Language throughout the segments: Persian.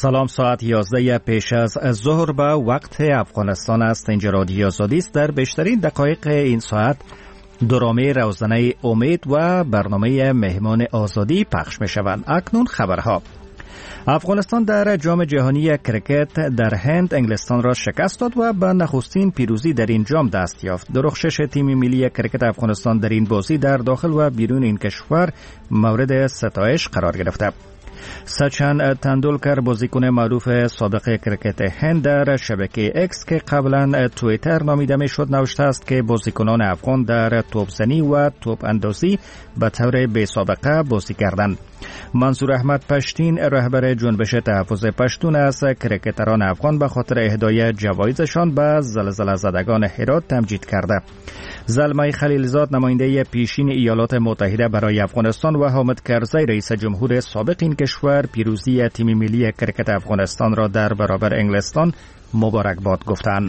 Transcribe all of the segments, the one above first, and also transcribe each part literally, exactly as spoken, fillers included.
سلام، ساعت یازده پیش از ظهر به وقت افغانستان است. اینجا رادیو آزادی است. در بیشترین دقایق این ساعت درامه روزانه امید و برنامه مهمان آزادی پخش می شوند. اکنون خبرها. افغانستان در جام جهانی کرکت در هند انگلستان را شکست داد و به نخستین پیروزی در این جام دست یافت. درخشش تیم ملی کرکت افغانستان در این بازی در داخل و بیرون این کشور مورد ستایش قرار گرفته. سچن تندولکر، بازیکن معروف سابق کرکت هند، در شبکه اکس که قبلا توییتر نامیده میشد نوشته است که بازیکنان افغان در توپزنی و توپ اندازی به طور بی سابقه بازی کردند. منصور احمد پشتین، رهبر جنبش تحفظ پشتون، از کرکتران افغان به خاطر اهدای جوایزشان به زلزله زدگان هرات تمجید کرده. زلمه خلیلزاد، نماینده پیشین ایالات متحده برای افغانستان، و حامد کرزی، رئیس جمهور سابق این کشور، پیروزی تیم ملی کرکت افغانستان را در برابر انگلستان مبارکباد گفتند.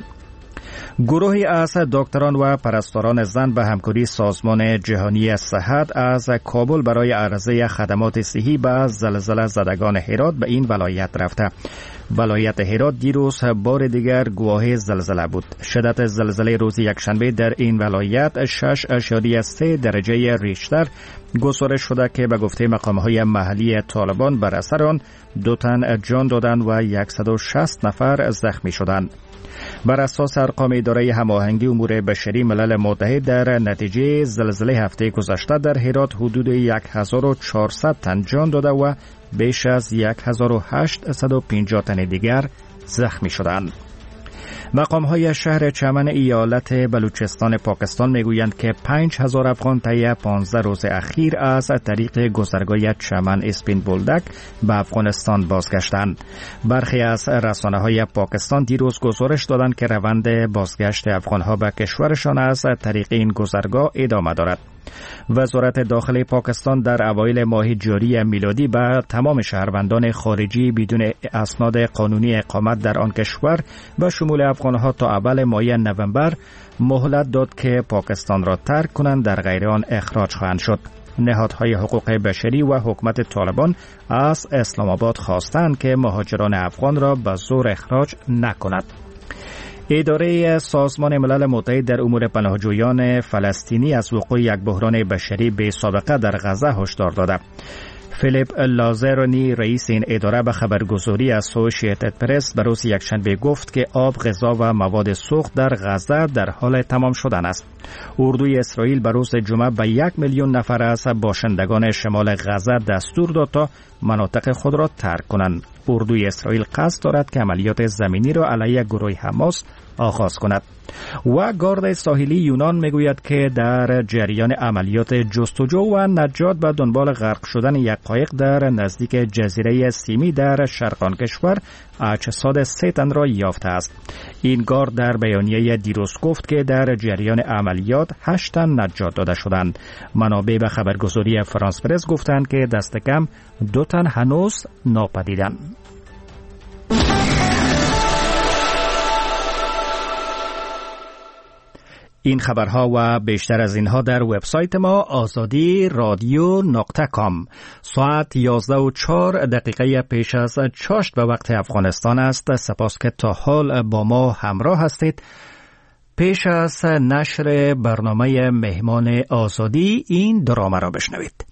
گروهی از دکتران و پرستاران زن به همکاری سازمان جهانی صحت از کابل برای عرضه خدمات صحی به زلزله زدگان هرات به این ولایت رفته. ولایت هرات دیروز بار دیگر گواه زلزله بود. شدت زلزله روز یکشنبه در این ولایت شش اشاریه سه درجه ریشتر گزارش شده که به گفته مقام‌های محلی طالبان بر اثر آن دو تن جان دادند و صد و شصت نفر زخمی شدند. بر اساس ارقام اداره هماهنگی امور بشری ملل متحد، در نتیجه زلزله هفته گذشته در هرات حدود هزار و چهارصد تن جان داده و بیش از هزار و هشتصد و پنجاه تن دیگر زخمی شدند. مقام‌های شهر چمن ایالت بلوچستان پاکستان میگویند که پنج هزار افغان طی پانزده روز اخیر از طریق گذرگاه چمن اسپین بولدک به افغانستان بازگشتند. برخی از رسانه‌های پاکستان دیروز گزارش دادند که روند بازگشت افغان‌ها به کشورشان از طریق این گذرگاه ادامه دارد. وزارت داخلی پاکستان در اوایل ماه جاری میلادی به تمام شهروندان خارجی بدون اسناد قانونی اقامت در آن کشور و شمول افغانها تا اول ماه نوامبر مهلت داد که پاکستان را ترک کنند، در غیر آن اخراج خواهند شد. نهادهای حقوق بشری و حکومت طالبان از اسلام آباد خواستند که مهاجران افغان را به زور اخراج نکند. اداره سازمان ملل متحد در امور پناهجویان فلسطینی از وقوع یک بحران بشری بی سابقه در غزه هشدار داده. فیلیپ لازرونی، رئیس این اداره، به خبرگزاری اسوسییتد پرس به روز یکشنبه گفت که آب، غذا و مواد سوخت در غزه در حال تمام شدن است. اردوی اسرائیل به روز جمعه به یک میلیون نفر از باشندگان شمال غزه دستور داد تا مناطق خود را ترک کنند. اردوی اسرائیل قصد دارد که عملیات زمینی را علیه گروه حماس آغاز کند. و گارد ساحلی یونان میگوید که در جریان عملیات جستجو و نجات به دنبال غرق شدن یک قایق در نزدیک جزیره سیمی در شرق کشور اجساد سه تن را یافته است. این گارد در بیانیه دیروز گفت که در جریان عملیات هشت تن نجات داده شدند. منابع به خبرگزاری فرانس پرس گفتند که دست کم دو تن هنوز ناپدیدند. این خبرها و بیشتر از اینها در وبسایت ما آزادی رادیو نقطه کام. ساعت یازده و چهار دقیقه پیش از چاشت به وقت افغانستان است. سپاس که تا حال با ما همراه هستید. پیش از نشر برنامه مهمان آزادی این درامه را بشنوید.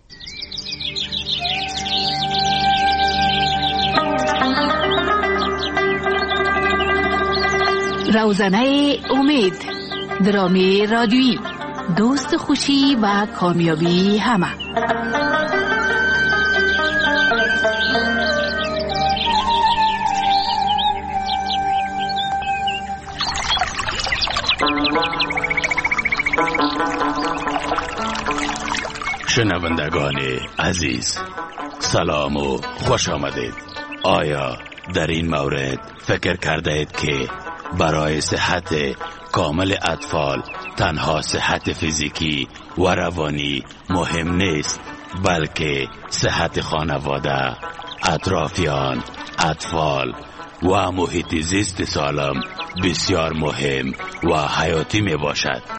روزنه امید، درامه رادیویی، دوست خوشی و کامیابی همه. شنوندگان عزیز، سلام و خوش آمدید. آیا در این مورد فکر کرده اید که برای صحت کامل اطفال تنها صحت فیزیکی و روانی مهم نیست، بلکه صحت خانواده، اطرافیان، اطفال و محیط زیست سالم بسیار مهم و حیاتی می باشد؟